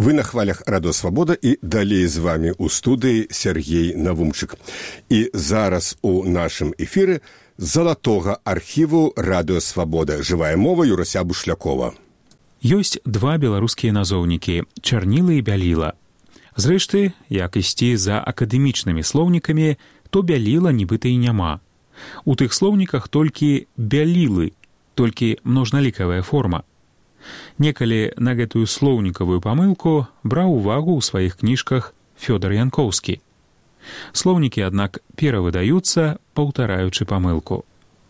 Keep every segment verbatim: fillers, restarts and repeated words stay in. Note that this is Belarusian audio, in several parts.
Вы на хвалях Радио Свабода і далей з вами у студыі Сергей Навумчык. І зараз у нашым эфіры залатога архіву Радио Свабода. Жывая мова Юрася Бушлякова. Ёсць два беларускія назоўнікі – чарніла і бяліла. Зрэшты, як ісці за акадэмічнымі слоўнікамі, то бяліла нібыта і няма. У тых слоўніках толькі бялілы, толькі множналікавая форма. Некалі на гэтую слоўнікавую памылку браў увагу ў сваіх кніжках Фёдор Янкоўскі. Слоўнікі, аднак, перавыдаюцца, паўтараючы памылку.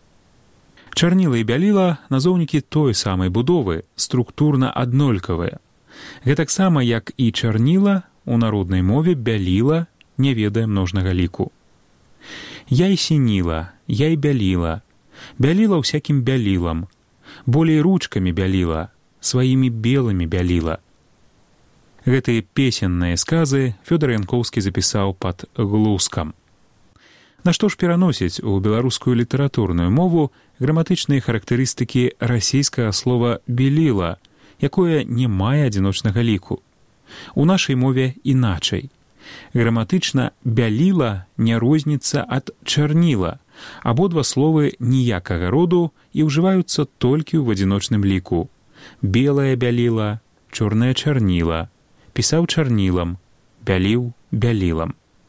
Чарніла і бяліла – назоўнікі той самай будовы, структурна аднолькавыя. Гэтаксама, як і чарніла, у народнай мове бяліла не ведае множнага ліку. Я і сініла, я і бяліла, бяліла ўсякім бялілам, болей ручкамі бяліла, сваімі белымі бяліла. Гэтыя песенныя сказы Фёдор Янкоўскі запісаў пад глускам. Нашто ж пераносіць у беларускую літаратурную мову граматычныя характарыстыкі расійскага слова «беліла», якое не мае адзіночнага ліку. У нашай мове іначай. Граматычна «бяліла» не розніцца ад «чарніла», абодва словы ніякага роду і ўжываюцца толькі ў адзіночным ліку. Белая бяліла, чорная чарніла, пісаў чарнілам, бяліў бялілам.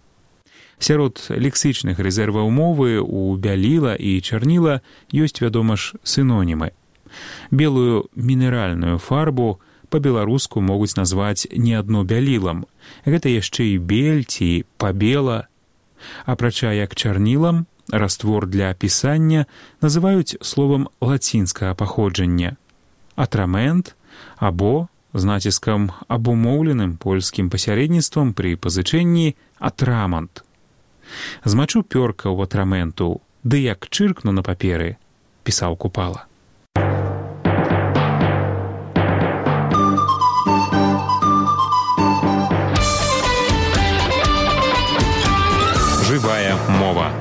Сярод лексічных рэзерваў мовы у бяліла і чарніла ёсць, вядома ж, сінонімы. Белую мінеральную фарбу па-беларуску могуць назваць не адно бялілам. Гэта яшчэ і бель ці пабела. Апрача як чарнілам, раствор для пісання называюць словам лацінскага паходжання. Атрамент або, з націскам абумоўленым польскім пасярэдніцтвам пры пазычэнні, атрамант. Змачу пёрка ў атраменту, ды як чыркну на паперы, пісаў Купала. Жывая мова.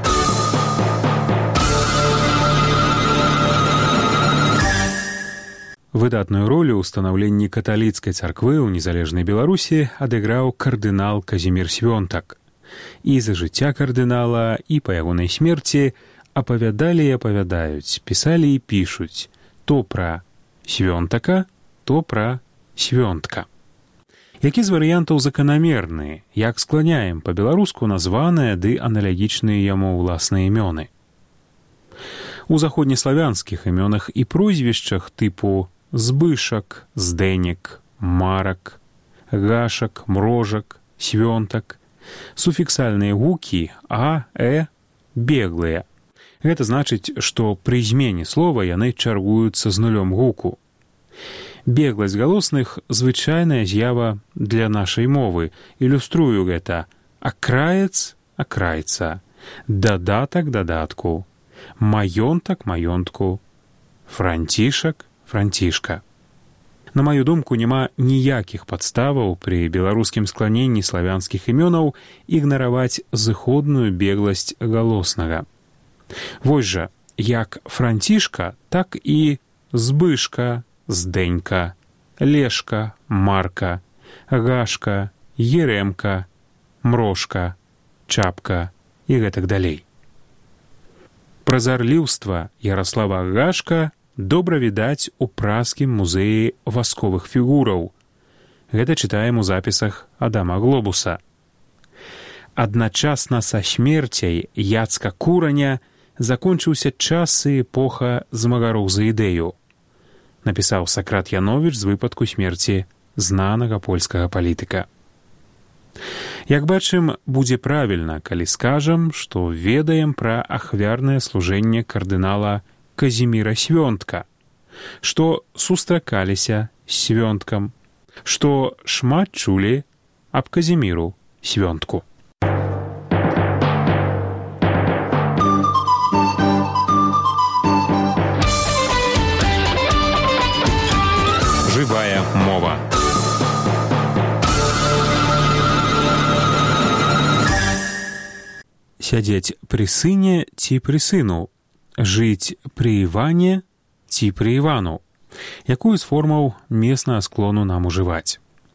Выдатную ролю ў станаўленні каталіцкай царквы ў незалежнай Беларусі адыграў кардынал Казімір Свёнтак. І за жыцця кардынала, і па ягонай смерці апавядалі і апавядаюць, пісалі і пішуць то пра Свёнтака, то пра Свёнтка. Які з варыянтаў заканамерны, як скланяем па-беларуску названыя ды аналагічныя яму ўласныя імёны. У заходнеславянскіх імёнах і прозвішчах тыпу Збышак, Здэнек, Марак, Гашак, Мрожак, Свёнтак суфіксальныя гукі а, э, беглыя. Гэта значыць, што пры змене слова яны чаргуюцца з нулём гуку. Бегласць галосных – звычайная з'ява для нашай мовы. Ілюструю гэта: акраец – акрайца, дадатак – дадатку, маёнтак – маёнтку, францішак – францішка. На маю думку, няма ніякіх падставаў пры беларускім скланенні славянскіх імёнаў ігнараваць зыходную бегласць галоснага. Вось жа, як францішка, так і збышка, здэнька, лешка, марка, гашка, ерэмка, мрошка, чапка і гэтак далей. Празарліўства Яраслава Гашка добра відаць у праскім музеі васковых фігураў. Гэта чытаем у запісах Адама Глобуса. Адначасна са смерцяй Яцка Кураня закончыўся час і эпоха змагароў за ідэю, напісаў Сакрат Яновіч з выпадку смерці знанага польскага палітыка. Як бачым, будзе правільна, калі скажам, што ведаем пра ахвярнае служэнне кардынала Казіміра Свёнтка, што сустракаліся з Свёнткам, што шмат чулі аб Казіміру Свёнтку. Жывая мова. Сядзець пры сыне ці пры сыну, жыць пры Іване ці пры Івану. Якую з формаў меснага склону нам ужываць?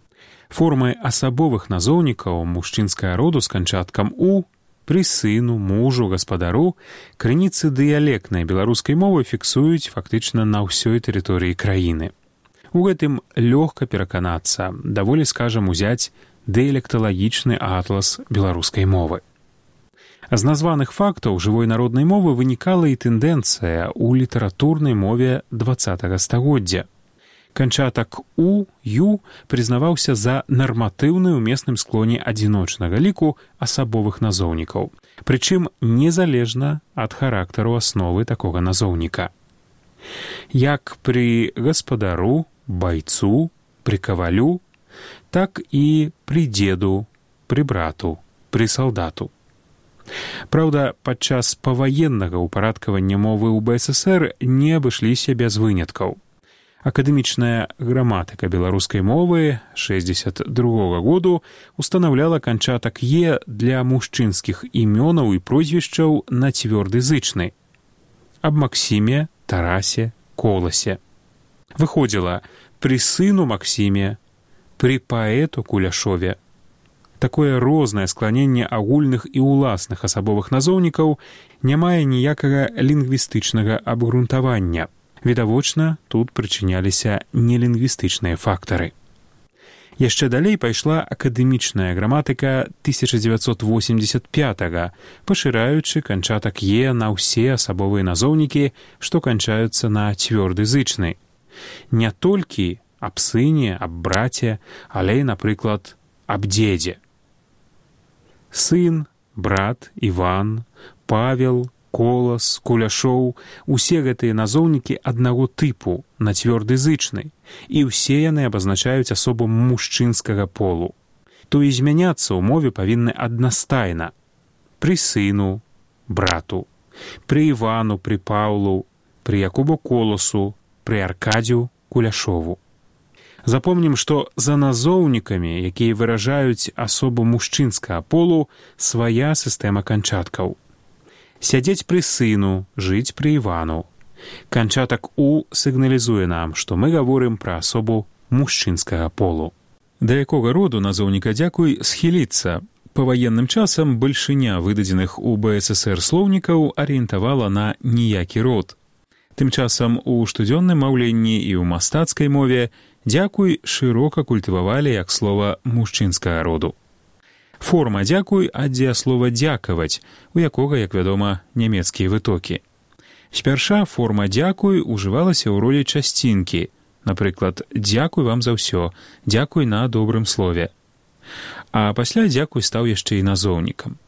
Формы асабовых назоўнікаў мужчынскага роду з канчаткам «у» пры сыну, мужу, гаспадару крыніцы дыялектнай беларускай мовы фіксуюць фактычна на ўсёй тэрыторыі краіны. У гэтым лёгка пераканацца, даволі, скажам, узяць дыялекталагічны атлас беларускай мовы. З названых фактаў жывой народнай мовы вынікала і тэндэнцыя ў літаратурнай мове дваццатага стагоддзя. Канчатак «у», «ю» прызнаваўся за нарматыўны ў месным склоне адзіночнага ліку асабовых назоўнікаў, прычым незалежна ад характару асновы такога назоўніка. Як пры гаспадару, байцу, пры кавалю, так і пры дзеду, пры брату, пры салдату. Праўда, падчас паваеннага ўпарадкавання мовы ў бэ эс эсэр не абышліся без выняткаў. Акадэмічная граматыка беларускай мовы шэсцьдзесят другога году устанаўляла канчатак «е» для мужчынскіх імёнаў і прозвішчаў на цвёрды зычны. Аб Максіме, Тарасе, Коласе. Выходзіла пры сыну Максіме, пры паэту Куляшове. Такое рознае скланенне агульных і ўласных асабовых назоўнікаў не мае ніякага лінгвістычнага абгрунтавання. Відавочна, тут прычыняліся нелінгвістычныя фактары. Яшчэ далей пайшла акадэмічная граматыка тысяча дзевяцьсот восемьдесят пятага, пашыраючы канчатак «е» на ўсе асабовыя назоўнікі, што канчаюцца на цвёрды зычны. Не толькі аб сыне, аб браце, але і, напрыклад, аб дзедзе. Сын, брат, Іван, Павел, Колас, Куляшоў — усе гэтыя назоўнікі аднаго тыпу, на цвёрды зычны, і ўсе яны абазначаюць асобу мужчынскага полу. То і змяняцца ў мове павінны аднастайна. Пры сыну, брату, пры Івану, пры Паўлу, пры Якубу Коласу, пры Аркадзю Куляшову. Запомнім, што за назоўнікамі, якія выражаюць асобу мужчынскага полу, свая сістэма канчаткаў. Сядзець пры сыну, жыць пры Івану. Канчатак «у» сігналізуе нам, што мы гаворым пра асобу мужчынскага полу. Да якога роду назоўніка «дзякуй» схіліцца? Па ваенным часам бальшыня выдадзеных у бэ эс эсэр слоўнікаў арыентавала на ніякі род. Тым часам у штодзённым маўленні і ў мастацкай мове «дзякуй» шырока культывавалі як слова мужчынскага роду. Форма «дзякуй» ад дзеяслова «дзякаваць», у якога, як вядома, нямецкія вытокі. Спярша форма «дзякуй» ужывалася ў ролі часцінкі, напрыклад, «дзякуй вам за ўсё», «дзякуй на добрым слове». А пасля «дзякуй» стаў яшчэ і назоўнікам.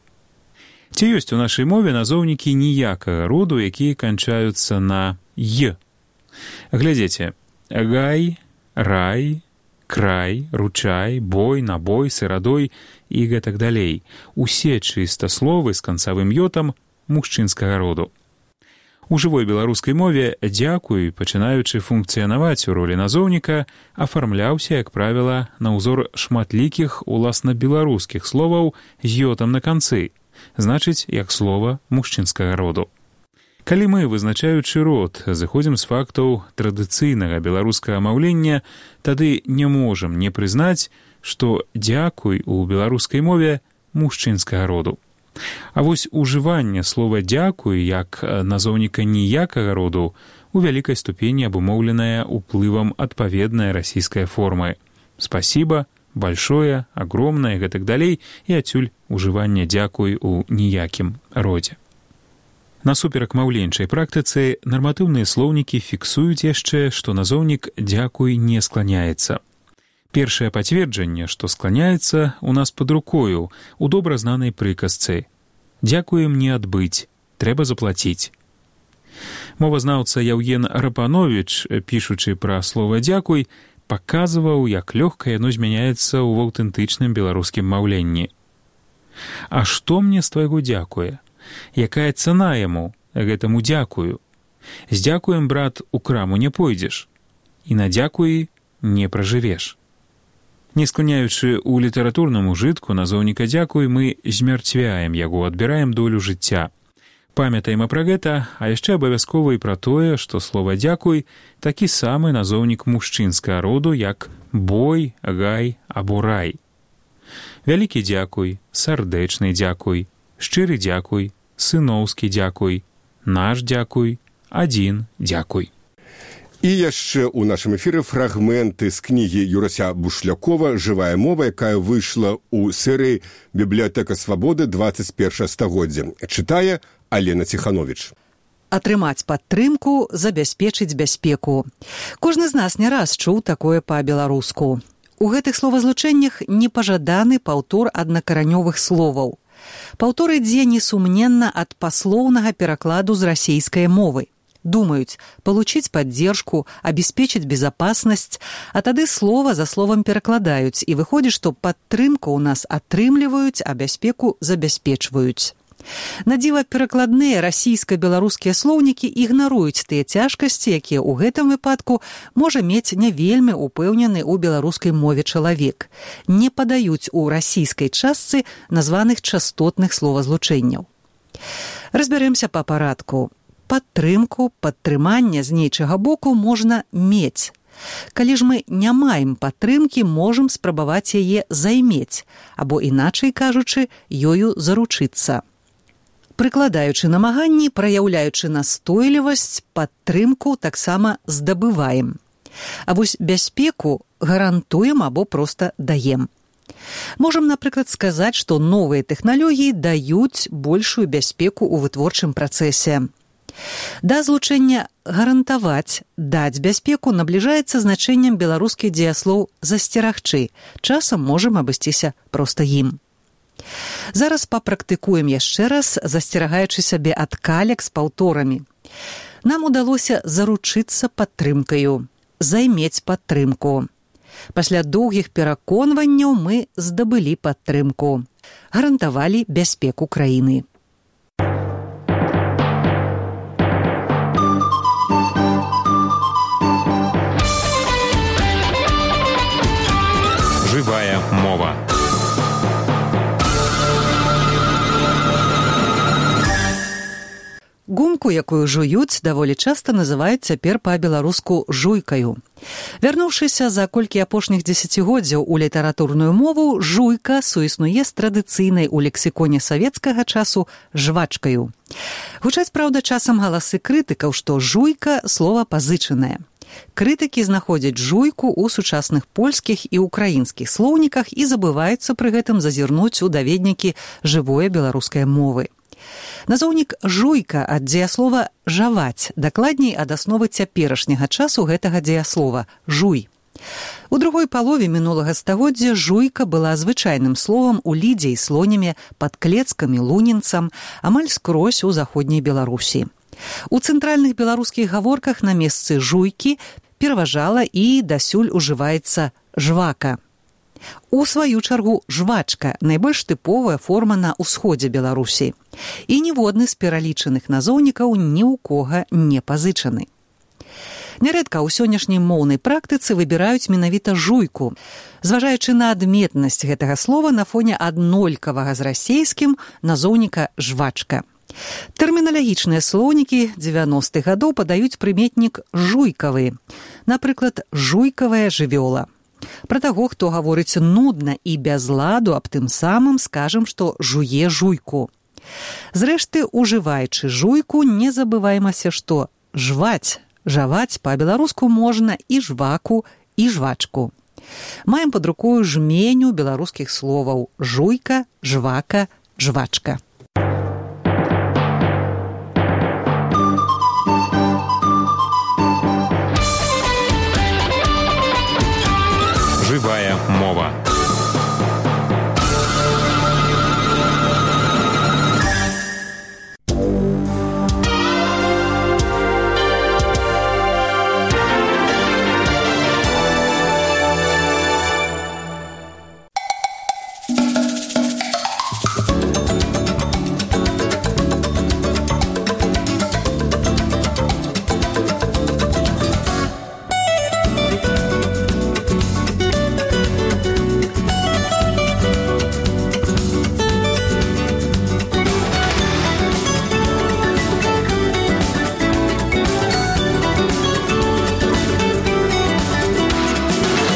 Ці ёсць у нашай мове назоўнікі ніякага роду, якія канчаюцца на «й». Глядзіце, гай, рай, край, ручай, бой, набой, сырадой і гэтак далей. Усе чыста словы з канцавым «ётам» мужчынскага роду. У жывой беларускай мове «дзякуй», пачынаючы функцыянаваць у ролі назоўніка, афармляўся, як правіла, на ўзор шматлікіх уласна беларускіх словаў з «ётам» на канцы, значыць, як слова мужчынскага роду. Калі мы, вызначаючы род, зыходзім з фактаў традыцыйнага беларускага маўлення, тады не можам не прызнаць, што «дзякуй» у беларускай мове мужчынскага роду. А вось ужыванне слова «дзякуй» як назоўніка ніякага роду у вялікай ступені абумоўленае ўплывам адпаведнай расійскай формы «спасіба», «большое», «агромнае» гэтак далей, і адсюль ужыванне «дзякуй» у ніякім родзе. Насуперак маўленчай практыцы нарматыўныя слоўнікі фіксуюць яшчэ, што назоўнік «дзякуй» не скланяецца. Першае пацверджанне, што скланяецца, у нас пад рукою, у добра знанай прыказцы. «Дзякуем не адбыць, трэба заплаціць». Мовазнаўца Яўген Рапановіч, пішучы пра слова «дзякуй», паказваў, як лёгка яно змяняецца ў аўтэнтычным беларускім маўленні. А што мне з твайго дзякуе? Якая цана яму, гэтаму дзякую? З дзякуем, брат, у краму не пойдзеш, і на дзякуі не пражывеш. Не скланяючы ў літаратурным ужытку назоўніка «дзякуй», мы змярцвяем яго, адбіраем долю жыцця. Памятаем пра гэта, а яшчэ абавязкова і пра тое, што слова «дзякуй» такі самы назоўнік мужчынскага роду, як «бой», «гай» або «рай». Вялікі дзякуй, сардэчны дзякуй, шчыры дзякуй, сыноўскі дзякуй, наш дзякуй, адзін дзякуй. І яшчэ ў нашым эфіры фрагменты з кнігі Юрася Бушлякова «Жывая мова», якая выйшла ў серыі «Бібліятэка свабоды двадцать першае стагоддзя». Чытае Алена Ціхановіч. Атрымаць падтрымку, забяспечыць бяспеку. Кожны з нас не раз чуў такое па-беларуску. У гэтых словазлучэннях непажаданы паўтор аднакаранёвых словаў. Паўтор ідзе несумненна ад паслоўнага перакладу з расейскай мовы. Думаюць, получить поддержку, обеспечить безопасность, а тады слова за словом перакладаюць, і выходзіць, што падтрымку ў нас атрымліваюць, а бяспеку забяспечваюць. Надзіва перакладныя расійска-беларускія слоўнікі ігнаруюць тыя цяжкасці, якія ў гэтым выпадку можа мець не вельмі упэўнены ў беларускай мове чалавек. Не падаюць у расійскай частцы названых частотных словазлучэнняў. Разбярэмся па парадку. Падтрымку, падтрыманне з нейчага боку можна мець. Калі ж мы не маем падтрымкі, можам спрабаваць яе займець, або, іначай кажучы, ёю заручыцца. Прыкладаючы намаганні, праяўляючы настойлівасць, падтрымку таксама здабываем. А вось бяспеку гарантуем або проста даем. Можам, напрыклад, сказаць, што новыя тэхналогіі даюць большую бяспеку ў вытворчым працэсе. Да злучэння гарантаваць, даць бяспеку набліжаецца значэннем беларускіх дзеяслоў засцерагчы. Часам можам абысціся проста ім. Зараз папрактыкуем яшчэ раз, засцерагаючы сябе ад калек з паўторамі. Нам удалося заручыцца падтрымкаю, займець падтрымку. Пасля доўгіх пераконванняў мы здабылі падтрымку, гарантавалі бяспеку краіны. Жывая мова. Гумку, якую жуюць, даволі часта называюць цяпер па-беларуску жуйкаю. Вярнуўшыся за колькі апошніх дзесяцігоддзяў у літаратурную мову, жуйка суіснуе з традыцыйнай у лексіконе савецкага часу жвачкаю. Гучаць, праўда, часам галасы крытыкаў, што жуйка – слова пазычанае. Крытыкі знаходзяць жуйку ў сучасных польскіх і украінскіх слоўніках і забываюцца пры гэтым зазірнуць у даведнікі жывой беларускай мовы. Назоўнік жуйка ад дзеяслова жаваць, дакладней ад асновы цяперашняга часу гэтага дзеяслова жуй. У другой палове мінулага стагоддзя жуйка была звычайным словам у лідзе і слоніме, пад Клецкам і Лунінцам, амаль скрозь у заходняй Беларусі. У цэнтральных беларускіх гаворках на месцы жуйкі пераважала і дасюль ужываецца жвака. У сваю чаргу жвачка – найбольш тыповая форма на ўсходзе Беларусі. І ніводны з пералічаных назоўнікаў ні ў кога не пазычаны. Нярэдка ў сённяшняй моўнай практыцы выбіраюць менавіта жуйку, зважаючы на адметнасць гэтага слова на фоне аднолькавага з расейскім назоўніка жвачка. Тэрміналагічныя слоўнікі дзевяностых гадоў падаюць прыметнік жуйкавы, напрыклад, жуйкавая жывёла. Пра таго, хто гаворыць нудна і без ладу, аб тым самым скажам, што жуе жуйку. Зрэшты, ужываючы жуйку, не забываймася, што жваць, жаваць па-беларуску можна і жваку, і жвачку. Маем пад рукою жменю беларускіх словаў жуйка, жвака, жвачка. Жывая мова.